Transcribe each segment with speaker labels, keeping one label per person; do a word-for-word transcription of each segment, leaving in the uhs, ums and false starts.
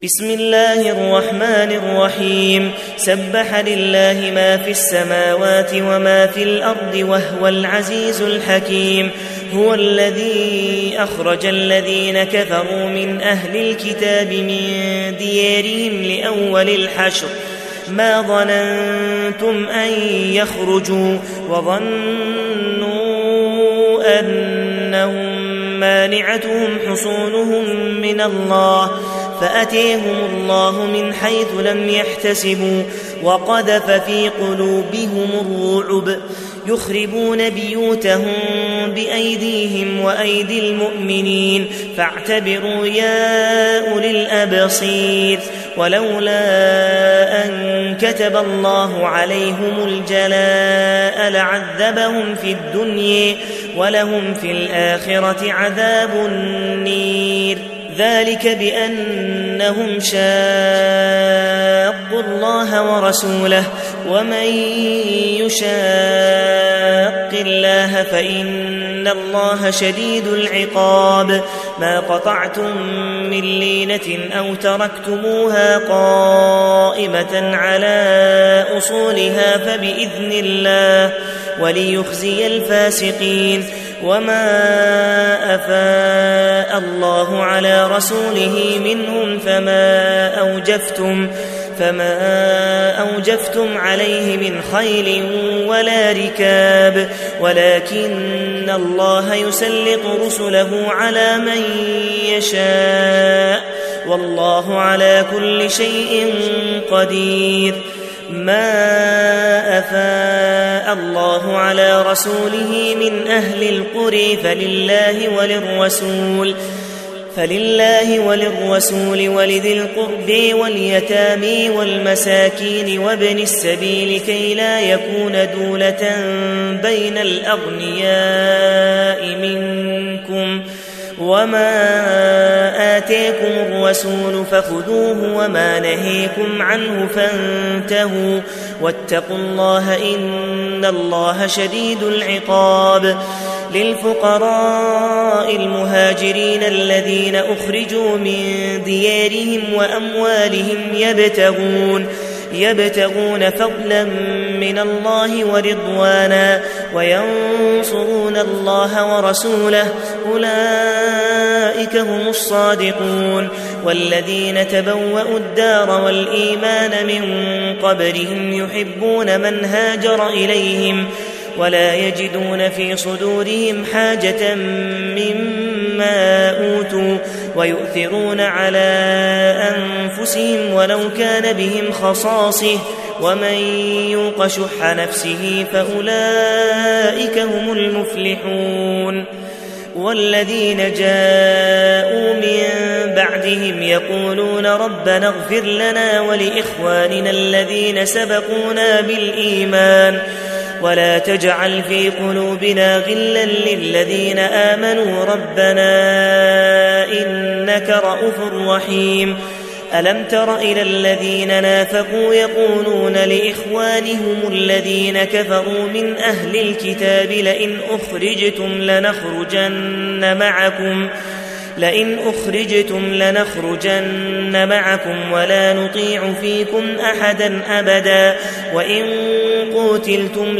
Speaker 1: بسم الله الرحمن الرحيم سبح لله ما في السماوات وما في الأرض وهو العزيز الحكيم هو الذي أخرج الذين كفروا من أهل الكتاب من ديارهم لأول الحشر ما ظننتم أن يخرجوا وظنوا أنهم مانعتهم حصونهم من الله فأتيهم الله من حيث لم يحتسبوا وقذف في قلوبهم الرعب يخربون بيوتهم بأيديهم وأيدي المؤمنين فاعتبروا يا أولي الأبصير ولولا أن كتب الله عليهم الجلاء لعذبهم في الدنيا ولهم في الآخرة عذاب النير ذلك بأنهم شاقوا الله ورسوله ومن يشاق الله فإن الله شديد العقاب ما قطعتم من لينة أو تركتموها قائمة على أصولها فبإذن الله وليخزي الفاسقين وما أفاء الله على رسوله منهم فما أوجفتم فما أوجفتم عليه من خيل ولا ركاب ولكن الله يسلط رسله على من يشاء والله على كل شيء قدير ما أفاء الله على رسوله من أهل القرى فلله وللرسول فلله وللرسول ولذي القرب واليتامى والمساكين وابن السبيل كي لا يكون دولة بين الأغنياء منكم وما آتيكم الرسول فخذوه وما نهيكم عنه فانتهوا واتقوا الله إن الله شديد العقاب للفقراء المهاجرين الذين أخرجوا من ديارهم وأموالهم يبتغون يبتغون فضلا من الله ورضوانا وينصرون الله ورسوله أولئك هم الصادقون والذين تبوأوا الدار والإيمان من قبلهم يحبون من هاجر إليهم ولا يجدون في صدورهم حاجة مما أوتوا ويؤثرون على أنفسهم ولو كان بهم خصاصة ومن يوق شح نفسه فأولئك هم المفلحون والذين جاءوا من بعدهم يقولون ربنا اغفر لنا ولإخواننا الذين سبقونا بالإيمان ولا تجعل في قلوبنا غلا للذين آمنوا ربنا إنك رؤوف رحيم ألم تر إلى الذين نافقوا يقولون لإخوانهم الذين كفروا من أهل الكتاب لئن أخرجتم لنخرجن معكم لئن أخرجتم لنخرجن معكم ولا نطيع فيكم أحدا أبدا وإن قتلتم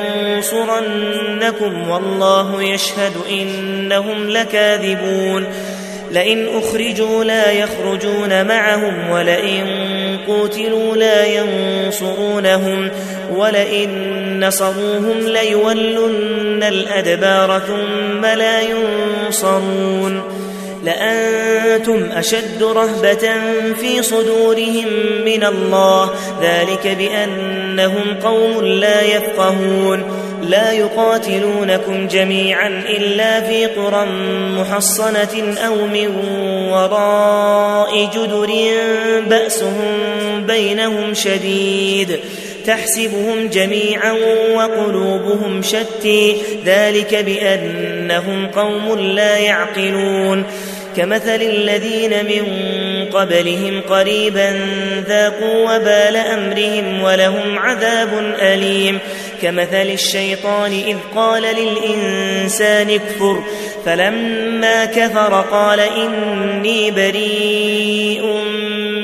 Speaker 1: لننصرنكم والله يشهد إنهم لكاذبون لئن أخرجوا لا يخرجون معهم ولئن قتلوا لا ينصرونهم ولئن نصروهم ليولن الأدبار ثم لا ينصرون لأنتم أشد رهبة في صدورهم من الله ذلك بأنهم قوم لا يفقهون لا يقاتلونكم جميعا إلا في قرى محصنة أو من وراء جدر بأسهم بينهم شديد تحسبهم جميعا وقلوبهم شتى ذلك بأنهم قوم لا يعقلون كمثل الذين من قبلهم قريبا ذاقوا وبال أمرهم ولهم عذاب أليم كمثل الشيطان إذ قال للإنسان اكفر فلما كفر قال إني بريء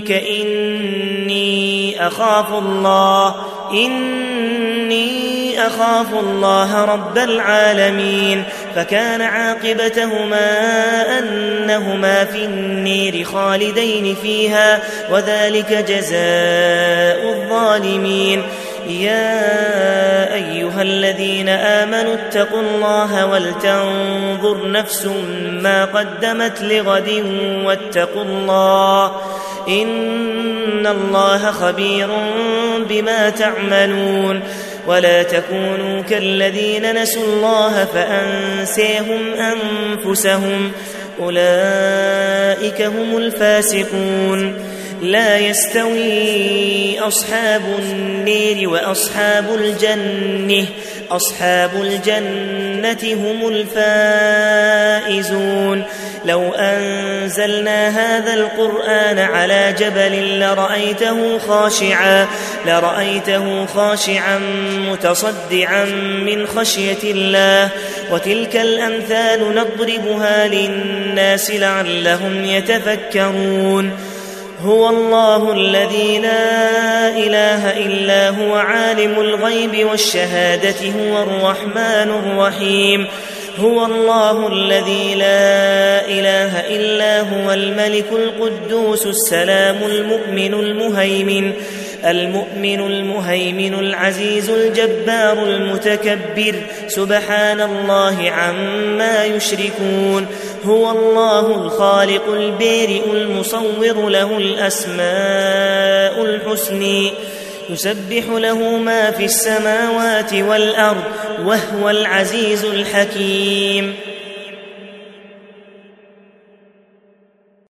Speaker 1: منك إني أخاف الله إني أخاف الله رب العالمين فكان عاقبتهما أنهما في النير خالدين فيها وذلك جزاء الظالمين يا أيها الذين آمنوا اتقوا الله ولتنظر نفس ما قدمت لغد واتقوا الله إن الله خبير بما تعملون ولا تكونوا كالذين نسوا الله فأنسيهم أنفسهم أولئك هم الفاسقون لا يستوي أصحاب النير وأصحاب الجنة أصحاب الجنة هم الفائزون لو أنزلنا هذا القرآن على جبل لرأيته خاشعا لرأيته خاشعا متصدعا من خشية الله وتلك الأمثال نضربها للناس لعلهم يتفكرون هو الله الذي لا إله إلا هو عالم الغيب والشهادة هو الرحمن الرحيم هو الله الذي لا إله إلا هو الملك القدوس السلام المؤمن المهيمن المؤمن المهيمن العزيز الجبار المتكبر سبحان الله عما يشركون هو الله الخالق البارئ المصور له الأسماء الحسنى يسبح له ما في السماوات والأرض وهو العزيز الحكيم